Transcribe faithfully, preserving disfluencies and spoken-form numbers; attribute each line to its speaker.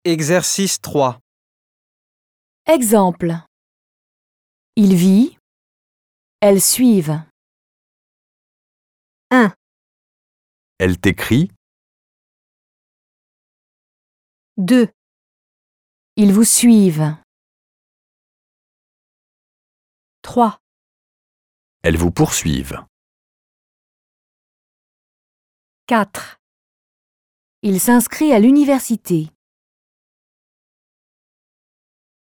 Speaker 1: Exercice trois.
Speaker 2: Exemple. Il vit. Elles suivent.
Speaker 3: un,
Speaker 4: Elle t'écrit,
Speaker 3: deux,
Speaker 2: Ils vous suivent.
Speaker 3: trois,
Speaker 4: elles vous poursuivent.
Speaker 3: quatre,
Speaker 2: Il s'inscrit à l'université.